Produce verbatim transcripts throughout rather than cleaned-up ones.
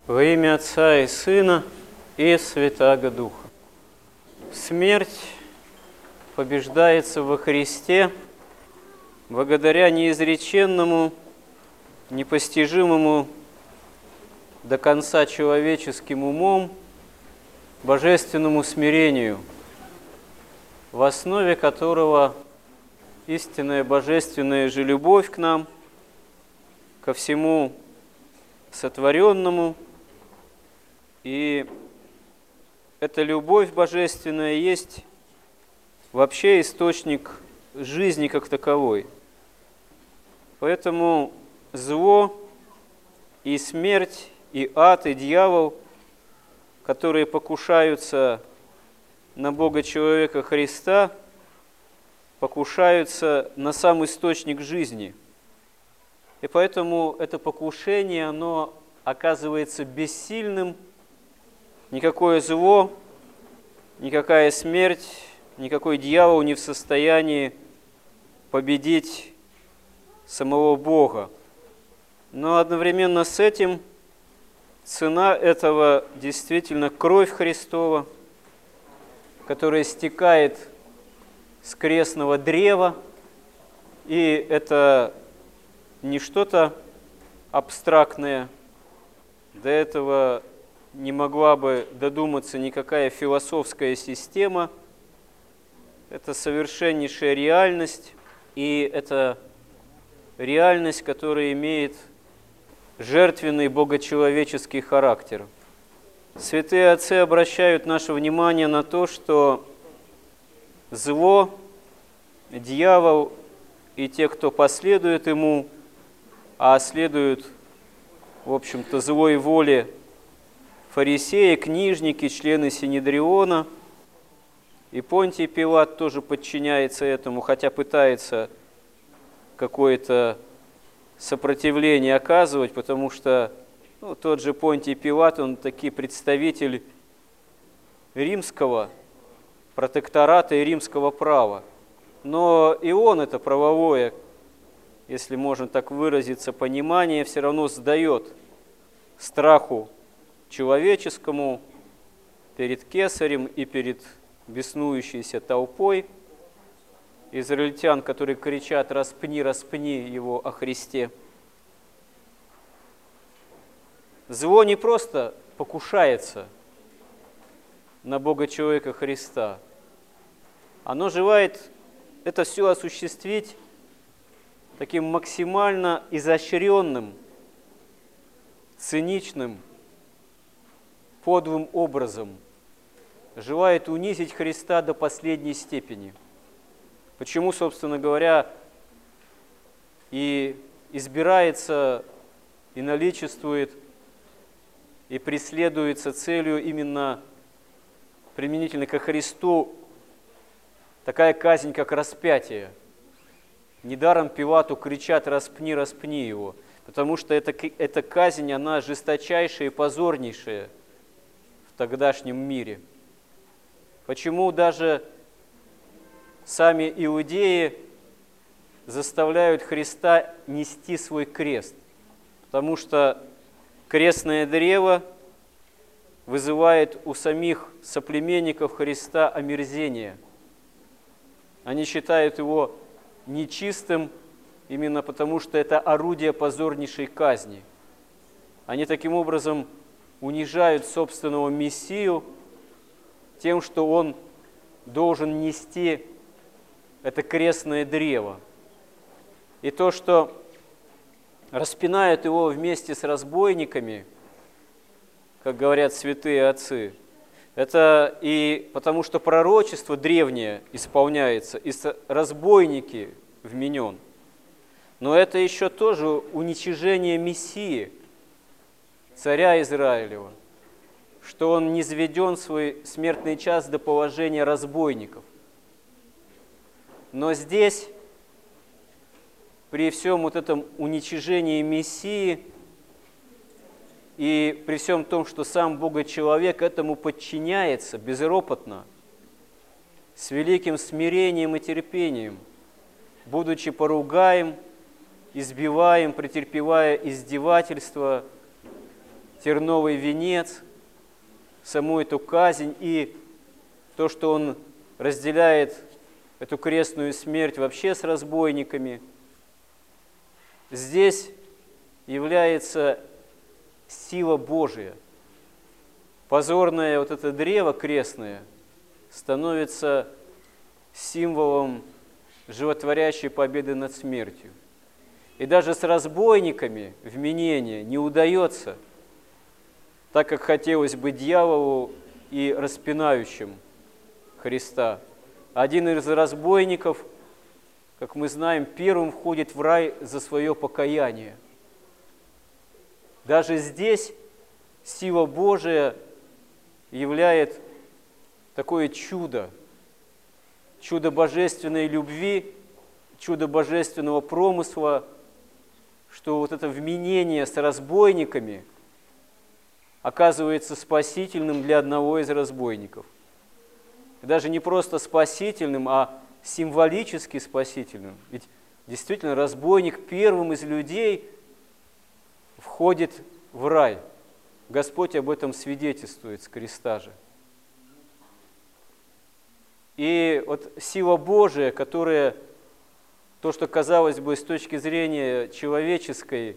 Во имя Отца и Сына и Святаго Духа. Смерть побеждается во Христе благодаря неизреченному, непостижимому до конца человеческим умом божественному смирению, в основе которого истинная божественная же любовь к нам, ко всему сотворенному. И эта любовь божественная есть вообще источник жизни как таковой. Поэтому зло и смерть, и ад, и дьявол, которые покушаются на Бога человека Христа, покушаются на сам источник жизни. И поэтому это покушение, оно оказывается бессильным. Никакое зло, никакая смерть, никакой дьявол не в состоянии победить самого Бога. Но одновременно с этим цена этого действительно кровь Христова, которая стекает с крестного древа, и это не что-то абстрактное, до этого не могла бы додуматься никакая философская система. Это совершеннейшая реальность, и это реальность, которая имеет жертвенный богочеловеческий характер. Святые отцы обращают наше внимание на то, что зло, дьявол и те, кто последует ему, а следуют, в общем-то, злой воле фарисеи, книжники, члены Синедриона, и Понтий Пилат тоже подчиняется этому, хотя пытается какое-то сопротивление оказывать, потому что ну, тот же Понтий Пилат, он таки представитель римского протектората и римского права. Но и он это правовое, если можно так выразиться, понимание все равно сдает страху человеческому перед кесарем и перед беснующейся толпой израильтян, которые кричат «распни, распни его о Христе». Зло не просто покушается на Бога человека Христа, оно желает это все осуществить таким максимально изощренным, циничным, подлым образом, желает унизить Христа до последней степени. Почему, собственно говоря, и избирается, и наличествует, и преследуется целью именно применительно ко Христу такая казнь, как распятие. Недаром Пилату кричат «распни, распни его», потому что эта, эта казнь, она жесточайшая и позорнейшая в тогдашнем мире. Почему даже сами иудеи заставляют Христа нести свой крест? Потому что крестное древо вызывает у самих соплеменников Христа омерзение. Они считают его нечистым именно потому, что это орудие позорнейшей казни. Они таким образом унижают собственного Мессию тем, что он должен нести это крестное древо. И то, что распинают его вместе с разбойниками, как говорят святые отцы, это и потому, что пророчество древнее исполняется, и разбойники вменен. Но это еще тоже уничижение Мессии, царя Израилева, что он низведен в свой смертный час до положения разбойников. Но здесь, при всем вот этом уничижении Мессии и при всем том, что сам Бога-человек этому подчиняется безропотно, с великим смирением и терпением, будучи поругаем, избиваем, претерпевая издевательства, терновый венец, саму эту казнь и то, что Он разделяет эту крестную смерть вообще с разбойниками, здесь является сила Божия. Позорное вот это древо крестное становится символом животворящей победы над смертью. И даже с разбойниками вменение не удается, так как хотелось бы дьяволу и распинающим Христа. Один из разбойников, как мы знаем, первым входит в рай за свое покаяние. Даже здесь сила Божия являет такое чудо, чудо божественной любви, чудо божественного промысла, что вот это вменение с разбойниками оказывается спасительным для одного из разбойников. И даже не просто спасительным, а символически спасительным. Ведь действительно разбойник первым из людей входит в рай. Господь об этом свидетельствует с креста же. И вот сила Божия, которая, то, что казалось бы с точки зрения человеческой,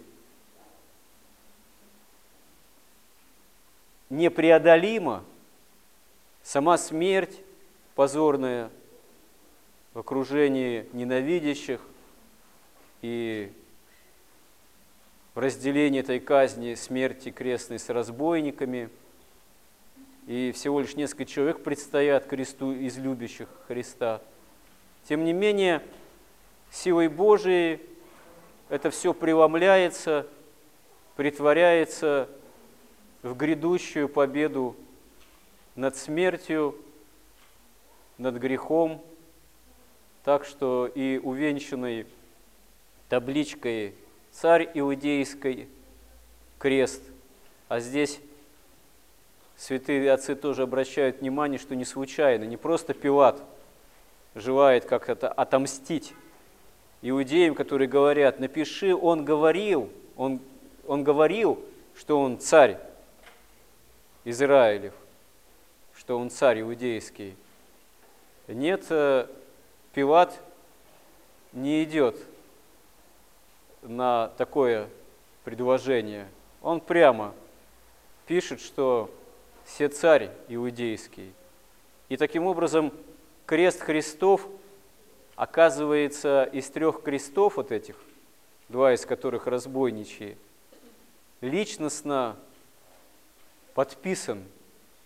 непреодолима, сама смерть позорная в окружении ненавидящих и в разделении этой казни смерти крестной с разбойниками, и всего лишь несколько человек предстоят кресту из любящих Христа. Тем не менее, силой Божией это все преломляется, претворяется в грядущую победу над смертью, над грехом, так что и увенчанный табличкой «Царь Иудейский» крест, а здесь святые отцы тоже обращают внимание, что не случайно, не просто Пилат желает как-то отомстить иудеям, которые говорят: напиши, он говорил, он, он говорил, что он царь Израилев, что он царь иудейский. Нет, Пилат не идет на такое предложение. Он прямо пишет, что «се царь иудейский». И таким образом крест Христов оказывается из трех крестов вот этих, два из которых разбойничьи, личностно подписан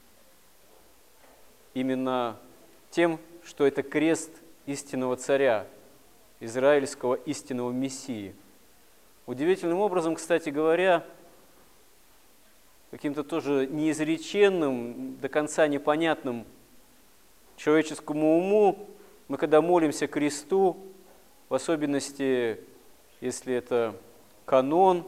именно тем, что это крест истинного царя, израильского истинного Мессии. Удивительным образом, кстати говоря, каким-то тоже неизреченным, до конца непонятным человеческому уму, мы когда молимся кресту, в особенности, если это канон,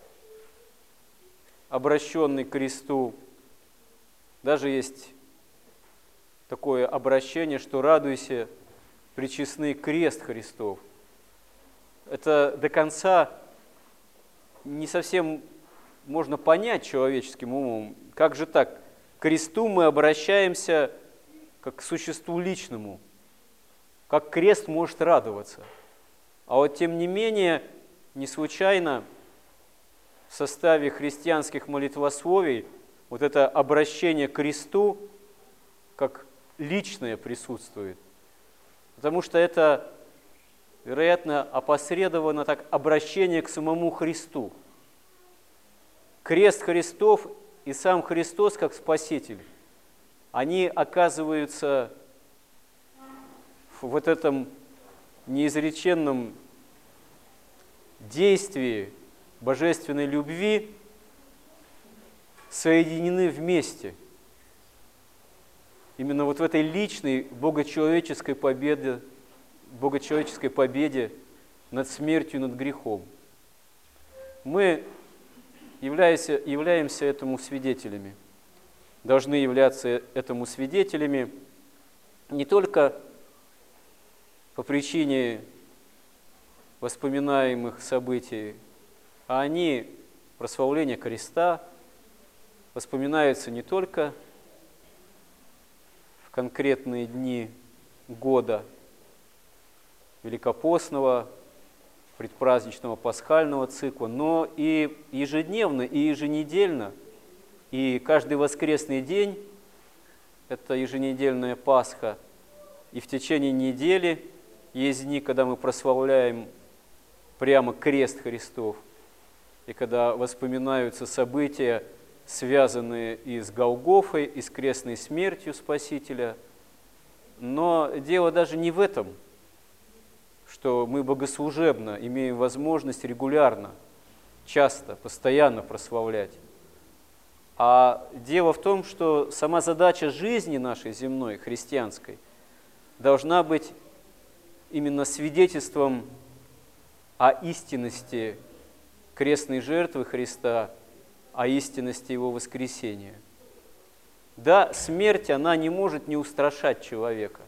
обращенный к кресту, даже есть такое обращение, что «радуйся, пречестный крест Христов». Это до конца не совсем можно понять человеческим умом. Как же так? К кресту мы обращаемся как к существу личному. Как крест может радоваться? А вот тем не менее, не случайно в составе христианских молитвословий вот это обращение к кресту как личное присутствует. Потому что это, вероятно, опосредовано так обращение к самому Христу. Крест Христов и сам Христос как Спаситель, они оказываются в вот этом неизреченном действии божественной любви соединены вместе. Именно вот в этой личной богочеловеческой победе, богочеловеческой победе над смертью, над грехом. Мы являемся, являемся этому свидетелями, должны являться этому свидетелями не только по причине воспоминаемых событий, а они прославление креста, воспоминаются не только в конкретные дни года великопостного, предпраздничного пасхального цикла, но и ежедневно, и еженедельно, и каждый воскресный день, это еженедельная Пасха, и в течение недели есть дни, когда мы прославляем прямо крест Христов, и когда воспоминаются события, связанные и с Голгофой, и с крестной смертью Спасителя. Но дело даже не в этом, что мы богослужебно имеем возможность регулярно, часто, постоянно прославлять. А дело в том, что сама задача жизни нашей земной, христианской, должна быть именно свидетельством о истинности крестной жертвы Христа, о истинности Его воскресения. Да, смерть, она не может не устрашать человека.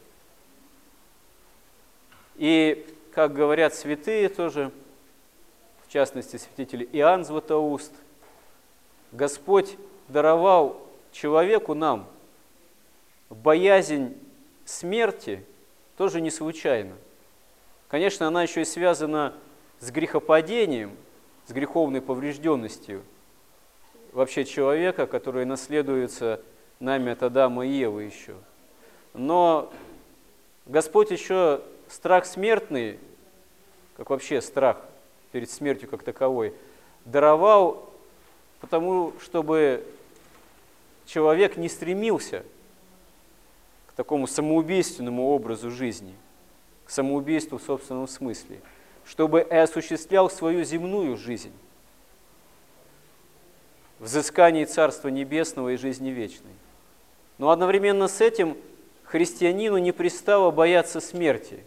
И, как говорят святые тоже, в частности, святитель Иоанн Златоуст, Господь даровал человеку, нам, боязнь смерти тоже не случайно. Конечно, она еще и связана с грехопадением, с греховной поврежденностью вообще человека, которая наследуется нами от Адама и Евы еще. Но Господь еще страх смертный, как вообще страх перед смертью как таковой, даровал потому, чтобы человек не стремился к такому самоубийственному образу жизни, к самоубийству в собственном смысле, чтобы и осуществлял свою земную жизнь, взыскание Царства Небесного и жизни вечной. Но одновременно с этим христианину не пристало бояться смерти,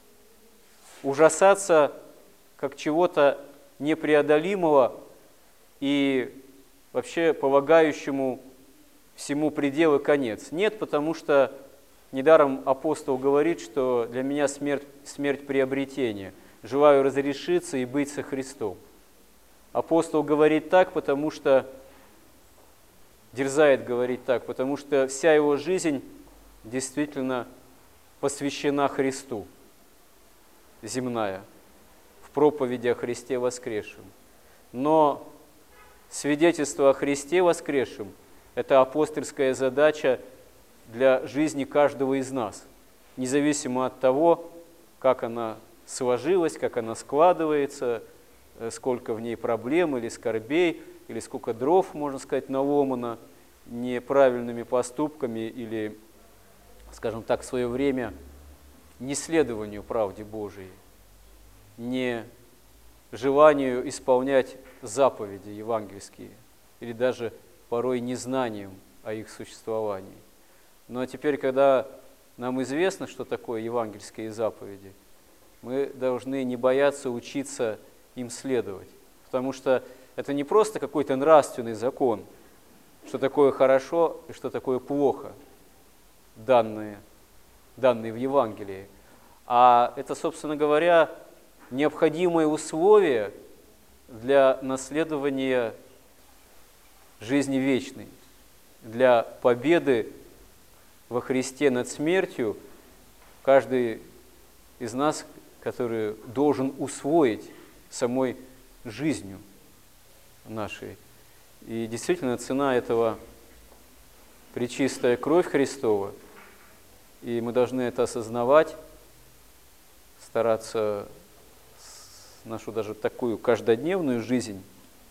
ужасаться как чего-то непреодолимого и вообще полагающему всему предел и конец. Нет, потому что недаром апостол говорит, что для меня смерть, смерть приобретение. Желаю разрешиться и быть со Христом. Апостол говорит так, потому что, дерзает говорить так, потому что вся его жизнь действительно посвящена Христу, земная, в проповеди о Христе воскресшем. Но свидетельство о Христе воскресшем – это апостольская задача для жизни каждого из нас, независимо от того, как она сложилась, как она складывается, сколько в ней проблем или скорбей, или сколько дров, можно сказать, наломано неправильными поступками или, скажем так, в свое время не следованию правде Божией, не желанию исполнять заповеди евангельские или даже порой незнанием о их существовании. Но теперь, когда нам известно, что такое евангельские заповеди, мы должны не бояться учиться им следовать, потому что это не просто какой-то нравственный закон, что такое хорошо и что такое плохо, данные, данные в Евангелии, а это, собственно говоря, необходимое условие для наследования жизни вечной, для победы во Христе над смертью. Каждый из нас, который должен усвоить самой жизнью нашей. И действительно, цена этого пречистая кровь Христова, и мы должны это осознавать, стараться нашу даже такую каждодневную жизнь,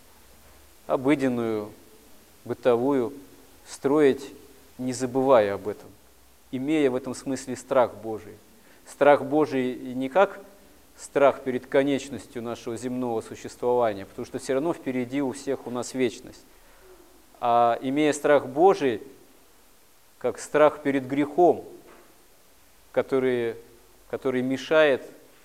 обыденную, бытовую, строить, не забывая об этом, имея в этом смысле страх Божий. Страх Божий не как страх перед конечностью нашего земного существования, потому что все равно впереди у всех у нас вечность, а имея страх Божий, как страх перед грехом, который, который мешает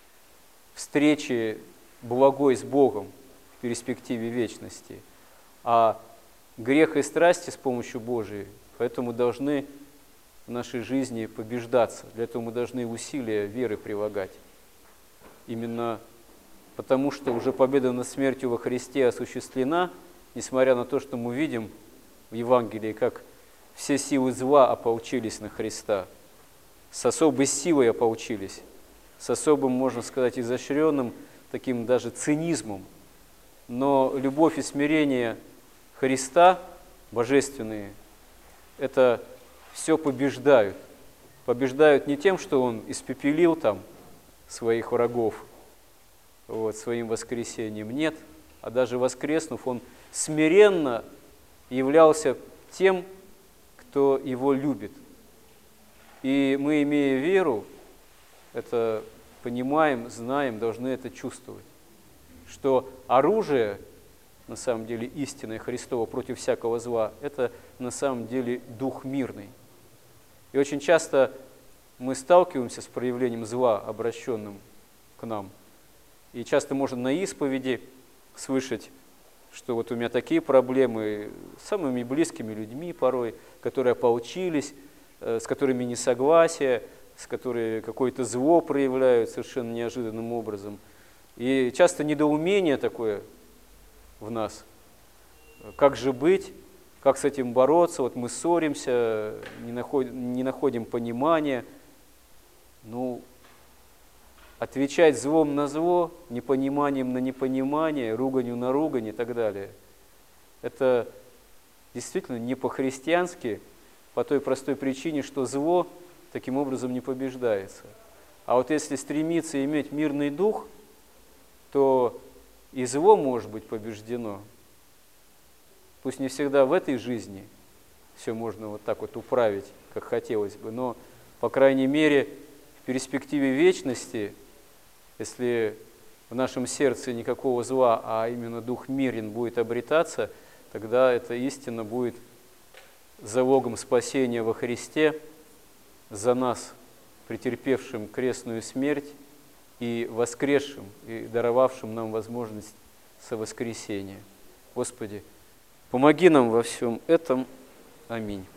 встрече благой с Богом в перспективе вечности. А грех и страсти с помощью Божией, поэтому должны в нашей жизни побеждаться. Для этого мы должны усилия веры прилагать. Именно потому, что уже победа над смертью во Христе осуществлена, несмотря на то, что мы видим в Евангелии, как все силы зла ополчились на Христа. С особой силой ополчились, с особым, можно сказать, изощренным, таким даже цинизмом. Но любовь и смирение Христа, божественные, это все побеждают. Побеждают не тем, что Он испепелил там своих врагов вот, своим воскресением, нет, а даже воскреснув, Он смиренно являлся тем, кто Его любит. И мы, имея веру, это понимаем, знаем, должны это чувствовать, что оружие, на самом деле, истинное Христово против всякого зла, это на самом деле дух мирный. И очень часто мы сталкиваемся с проявлением зла, обращенным к нам. И часто можно на исповеди слышать, что вот у меня такие проблемы с самыми близкими людьми порой, которые ополчились, с которыми несогласие, с которыми какое-то зло проявляют совершенно неожиданным образом. И часто недоумение такое в нас. Как же быть, как с этим бороться? Вот мы ссоримся, не находим, не находим понимания. Ну, отвечать злом на зло, непониманием на непонимание, руганью на ругань и так далее. Это действительно не по-христиански, по той простой причине, что зло таким образом не побеждается. А вот если стремиться иметь мирный дух, то и зло может быть побеждено. Пусть не всегда в этой жизни все можно вот так вот управить, как хотелось бы, но, по крайней мере, в перспективе вечности, если в нашем сердце никакого зла, а именно дух мирен будет обретаться, тогда эта истина будет залогом спасения во Христе за нас, претерпевшим крестную смерть и воскресшим, и даровавшим нам возможность совоскресения. Господи, помоги нам во всем этом. Аминь.